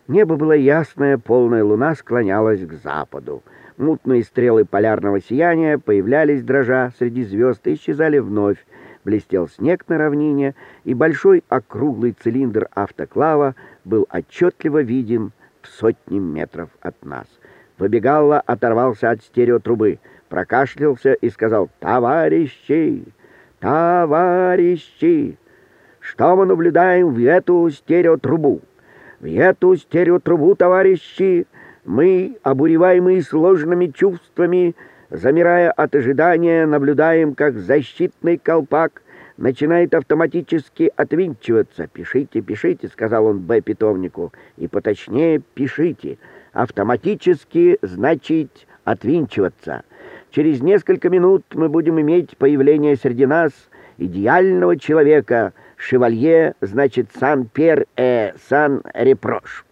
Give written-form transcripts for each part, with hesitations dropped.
Небо было ясное, полная луна склонялась к западу. Мутные стрелы полярного сияния появлялись, дрожа среди звезд, и исчезали вновь. Блестел снег на равнине, и большой округлый цилиндр автоклава был отчетливо виден в сотни метров от нас. Выбегалла оторвался от стереотрубы, прокашлялся и сказал: «Товарищи! Товарищи! Что мы наблюдаем в эту стереотрубу? В эту стереотрубу, товарищи, мы, обуреваемые сложными чувствами, замирая от ожидания, наблюдаем, как защитный колпак начинает автоматически отвинчиваться. «Пишите, пишите», — сказал он Б-питомнику, — «и поточнее пишите. Автоматически значит отвинчиваться. Через несколько минут мы будем иметь появление среди нас идеального человека. Шевалье, значит, сан-пер сан-репрош».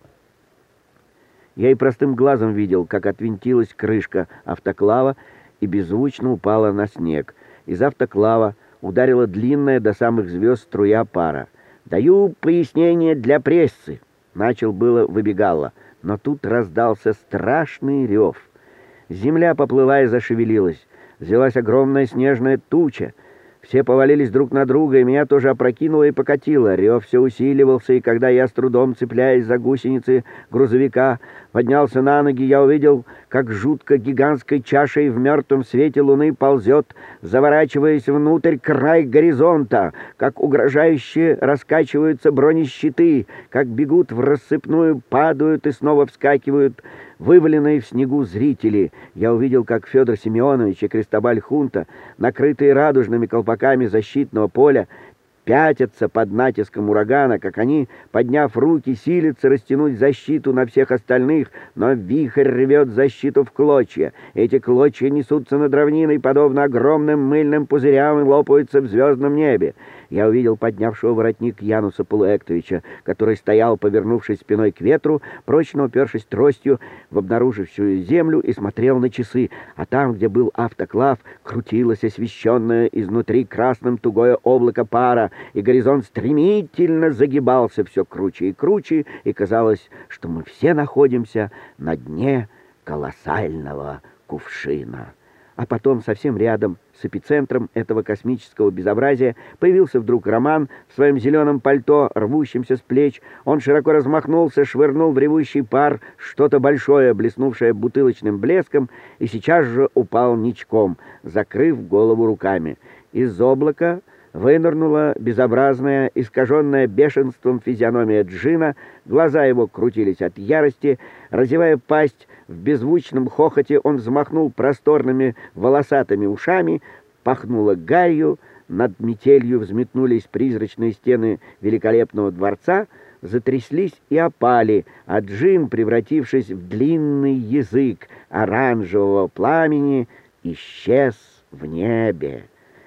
Я и простым глазом видел, как отвинтилась крышка автоклава и беззвучно упала на снег. Из автоклава ударила длинная до самых звезд струя пара. «Даю пояснение для прессы», — начал было Выбегалла, но тут раздался страшный рев. Земля поплыла и зашевелилась. Взялась огромная снежная туча. Все повалились друг на друга, и меня тоже опрокинуло и покатило. Рев все усиливался, и когда я, с трудом цепляясь за гусеницы грузовика, поднялся на ноги, я увидел, как жутко гигантской чашей в мертвом свете луны ползет, заворачиваясь внутрь, край горизонта, как угрожающе раскачиваются бронещиты, как бегут в рассыпную, падают и снова вскакивают вываленные в снегу зрители. Я увидел, как Федор Семенович и Кристобаль Хунта, накрытые радужными колпаками защитного поля, пятятся под натиском урагана, как они, подняв руки, силятся растянуть защиту на всех остальных, но вихрь рвет защиту в клочья. Эти клочья несутся над равниной, подобно огромным мыльным пузырям, и лопаются в звездном небе. Я увидел поднявшего воротник Януса Полуэктовича, который стоял, повернувшись спиной к ветру, прочно упершись тростью в обнаружившую землю, и смотрел на часы, а там, где был автоклав, крутилось освещенное изнутри красным тугое облако пара, и горизонт стремительно загибался все круче и круче, и казалось, что мы все находимся на дне колоссального кувшина. А потом совсем рядом с эпицентром этого космического безобразия появился вдруг Роман в своем зеленом пальто, рвущемся с плеч. Он широко размахнулся, швырнул в ревущий пар что-то большое, блеснувшее бутылочным блеском, и сейчас же упал ничком, закрыв голову руками. Из облака вынырнула безобразная, искаженная бешенством физиономия Джина, глаза его крутились от ярости, разевая пасть, в беззвучном хохоте он взмахнул просторными волосатыми ушами, пахнуло гарью, над метелью взметнулись призрачные стены великолепного дворца, затряслись и опали, а Джин, превратившись в длинный язык оранжевого пламени, исчез в небе.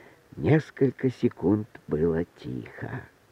Несколько секунд было тихо.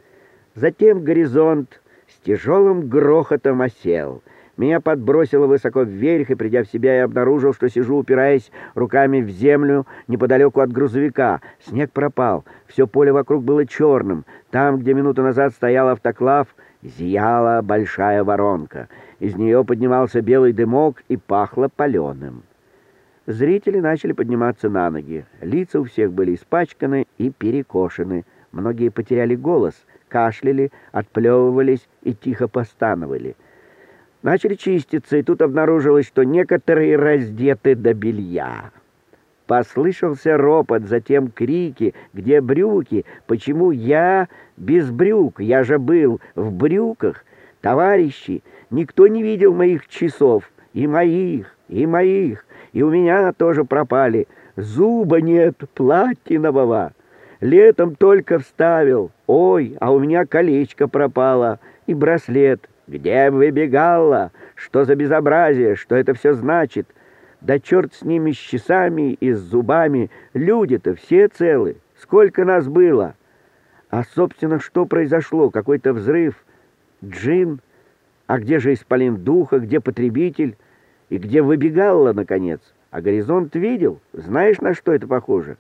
Затем горизонт с тяжелым грохотом осел. Меня подбросило высоко вверх, и, придя в себя, я обнаружил, что сижу, упираясь руками в землю неподалеку от грузовика. Снег пропал, все поле вокруг было черным. Там, где минуту назад стоял автоклав, зияла большая воронка. Из нее поднимался белый дымок и пахло паленым. Зрители начали подниматься на ноги. Лица у всех были испачканы и перекошены. Многие потеряли голос, кашляли, отплевывались и тихо постановали. Начали чиститься, и тут обнаружилось, что некоторые раздеты до белья. Послышался ропот, затем крики: «Где брюки? Почему я без брюк? Я же был в брюках! Товарищи, никто не видел моих часов, и моих, и моих, и у меня тоже пропали. Зуба нет платинового. Летом только вставил. Ой, а у меня колечко пропало, и браслет. Где Выбегалла? Что за безобразие? Что это все значит? Да черт с ними, с часами и с зубами. Люди-то все целы. Сколько нас было? А, собственно, что произошло? Какой-то взрыв? Джин? А где же исполин духа? Где потребитель? И где Выбегалла, наконец? А горизонт видел? Знаешь, на что это похоже?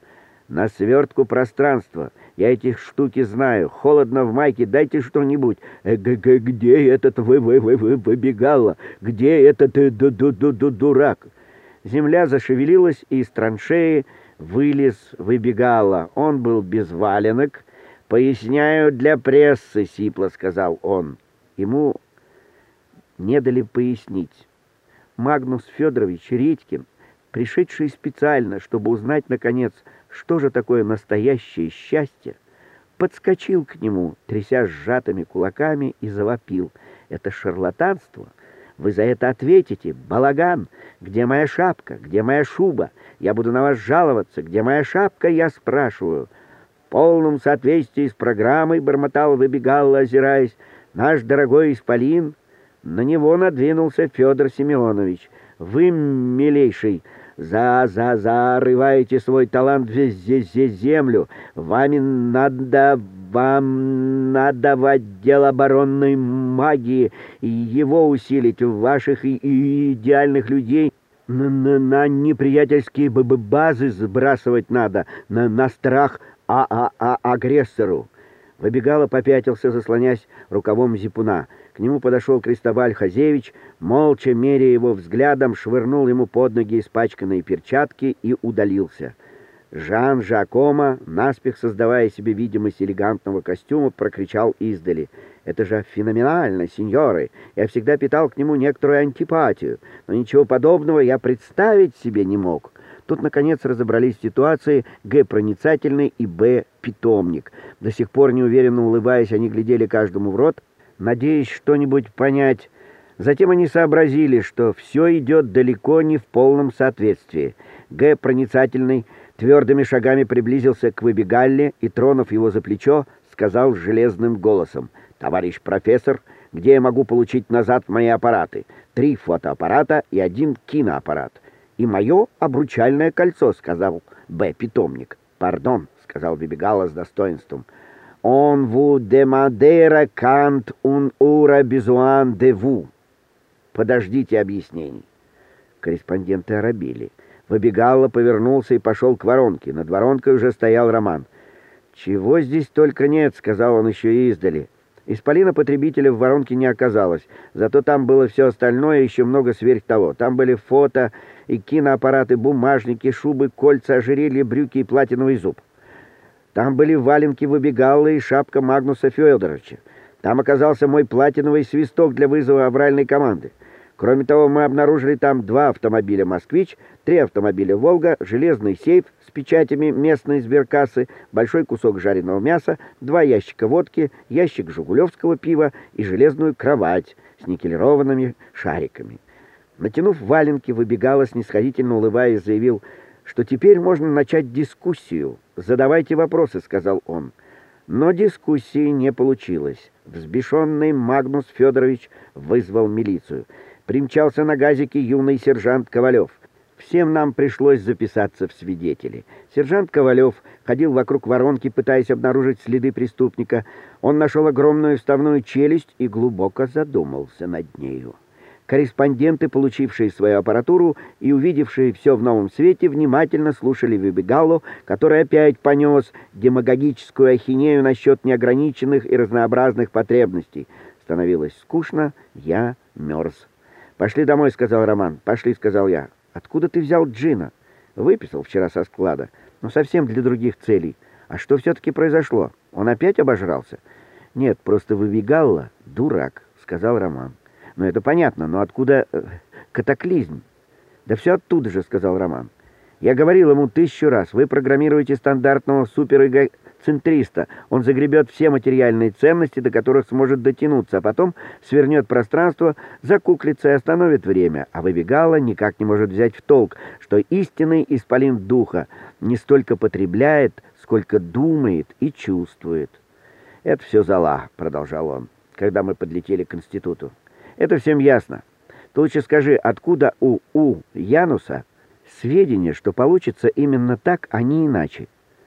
на свертку пространства. Я эти штуки знаю. Холодно в майке, дайте что-нибудь. Где этот выбегало? Где этот дурак? Земля зашевелилась, и из траншеи вылез выбегало. Он был без валенок. «Поясняю для прессы», — сипло сказал он. Ему не дали пояснить. Магнус Федорович Редькин, пришедший специально, чтобы узнать, наконец, что же такое настоящее счастье, подскочил к нему, тряся сжатыми кулаками, и завопил: «Это шарлатанство! Вы за это ответите! Балаган! Где моя шапка? Где моя шуба? Я буду на вас жаловаться! Где моя шапка, я спрашиваю!» В полном соответствии с программой, бормотал выбегало, озираясь, наш дорогой исполин. На него надвинулся Федор Семенович. «Вы, милейший, зарываете свой талант в землю. Вам надо в отдел оборонной магии и его усилить, ваших идеальных людей на неприятельские базы сбрасывать надо, на страх агрессору». Выбегало, попятился, заслонясь рукавом зипуна. К нему подошел Кристобаль Хазевич, молча, меря его взглядом, швырнул ему под ноги испачканные перчатки и удалился. Жан Жакомо, наспех создавая себе видимость элегантного костюма, прокричал издали: «Это же феноменально, сеньоры! Я всегда питал к нему некоторую антипатию, но ничего подобного я представить себе не мог». Тут, наконец, разобрались ситуации Г. проницательный и Б. питомник. До сих пор, неуверенно улыбаясь, они глядели каждому в рот, надеясь что-нибудь понять. Затем они сообразили, что все идет далеко не в полном соответствии. Г. проницательный твердыми шагами приблизился к Выбегалле и, тронув его за плечо, сказал железным голосом: «Товарищ профессор, где я могу получить назад мои аппараты? 3 фотоаппарата и 1 киноаппарат. И мое обручальное кольцо», — сказал Б. питомник. «Пардон», — сказал Выбегало с достоинством. «Он vous demandera quand on aura besoin de vous». «Подождите объяснений». Корреспонденты оробели. Выбегало, повернулся и пошел к воронке. Над воронкой уже стоял Роман. «Чего здесь только нет», — сказал он еще и издали. Исполина потребителя в воронке не оказалось, зато там было все остальное и еще много сверх того. Там были фото и киноаппараты, бумажники, шубы, кольца, ожерелья, брюки и платиновый зуб. Там были валенки Выбегало и шапка Магнуса Федоровича. Там оказался мой платиновый свисток для вызова авральной команды. Кроме того, мы обнаружили там 2 автомобиля «Москвич», 3 автомобиля «Волга», железный сейф с печатями местной сберкассы, большой кусок жареного мяса, 2 ящика водки, ящик жигулевского пива и железную кровать с никелированными шариками. Натянув валенки, Выбегало, снисходительно улыбаясь, заявил, что теперь можно начать дискуссию. «Задавайте вопросы», — сказал он. Но дискуссии не получилось. Взбешенный Магнус Федорович вызвал милицию. Примчался на газике юный сержант Ковалев. Всем нам пришлось записаться в свидетели. Сержант Ковалев ходил вокруг воронки, пытаясь обнаружить следы преступника. Он нашел огромную вставную челюсть и глубоко задумался над нею. Корреспонденты, получившие свою аппаратуру и увидевшие все в новом свете, внимательно слушали Выбегалу, который опять понес демагогическую ахинею насчет неограниченных и разнообразных потребностей. Становилось скучно, я мерз. «Пошли домой», — сказал Роман. «Пошли», — сказал я. «Откуда ты взял джина?» «Выписал вчера со склада, но совсем для других целей. А что все-таки произошло? Он опять обожрался?» «Нет, просто Выбегало дурак», — сказал Роман. «Ну, это понятно, но откуда катаклизм?» «Да все оттуда же», — сказал Роман. «Я говорил ему 1000 раз, вы программируете стандартного суперэгоцентриста. Он загребет все материальные ценности, до которых сможет дотянуться, а потом свернет пространство, закуклится и остановит время. А Выбегало никак не может взять в толк, что истинный исполин духа не столько потребляет, сколько думает и чувствует». «Это все зола», — продолжал он, когда мы подлетели к институту. «Это всем ясно. Ты лучше скажи, откуда у Януса сведения, что получится именно так, а не иначе?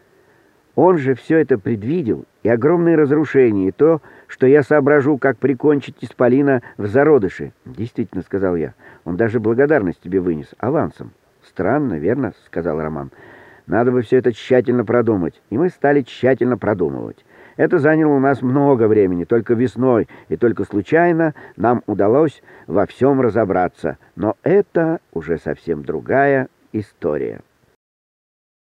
Он же все это предвидел, и огромные разрушения, и то, что я соображу, как прикончить исполина в зародыше». «Действительно», — сказал я, — «он даже благодарность тебе вынес, авансом». «Странно, верно?» — сказал Роман. Надо бы все это тщательно продумать. И мы стали тщательно продумывать. Это заняло у нас много времени. Только весной и только случайно нам удалось во всем разобраться. Но это уже совсем другая история.